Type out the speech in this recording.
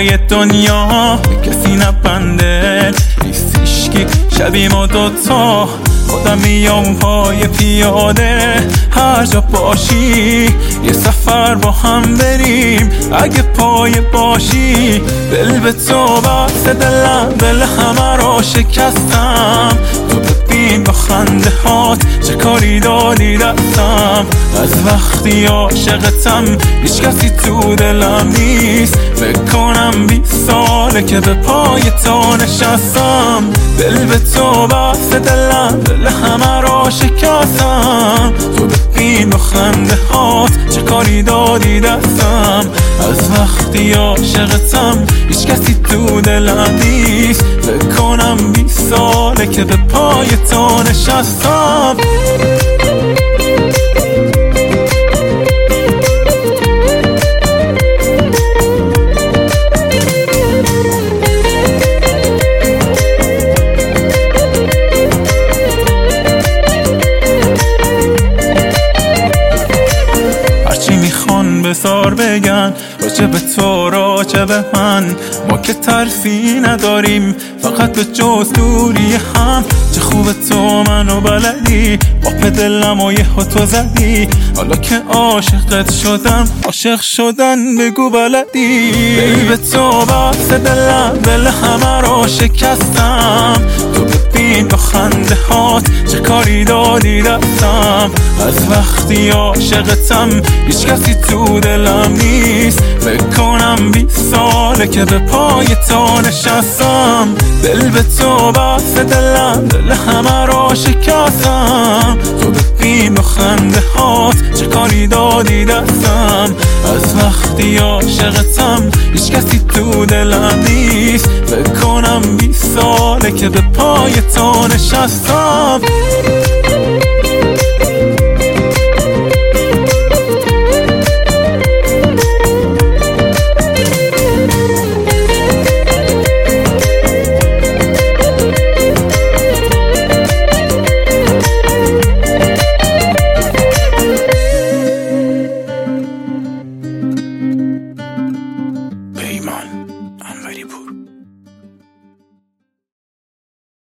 پای دنیا کسی نبنده نیست هیشکی شبیه ما دوتا خودم میام پای پیاده هر جا باشی یه سفر با هم بریم اگه پای باشی دل به تو بسته دلم دل همه رو شکستم تو ببین با خنده هات چه کاری دادی دستم از وقتی عاشقتم هیچ کسی تو دلم نیست فکر کنم 20 ساله که به پای تو نشستم دل به تو بسته دلم دل همه را شکستم تو ببین با خنده هات چه کاری دادی دستم از وقتی عاشقتم هیچ کسی تو دلم نیست فکر کنم 20 ساله که به پای تو نشستم بسار بگن راجع به تو راجع به من ما که ترسی نداریم فقط به جز دوری هم چه خوبه تو منو بلدی با دلم و یه تو زدی حالا که عاشقت شدم عاشق شدن بگو بلدی دل به تو بحث دلم دل همه رو شکستم تو ببین با خنده هات چه کاری دادی دستم از وقتی عاشقتم هیچ کسی تو دلم نیست فکر کنم 20 ساله که به پای تو نشستم دل به تو بحث دلم دل همه را شکستم تو ببین با خنده هات چه کاری دادی دستم از وقتی عاشقتم هیچ کسی تو دلم نیست فکر کنم 20 ساله که به پای تو نشستم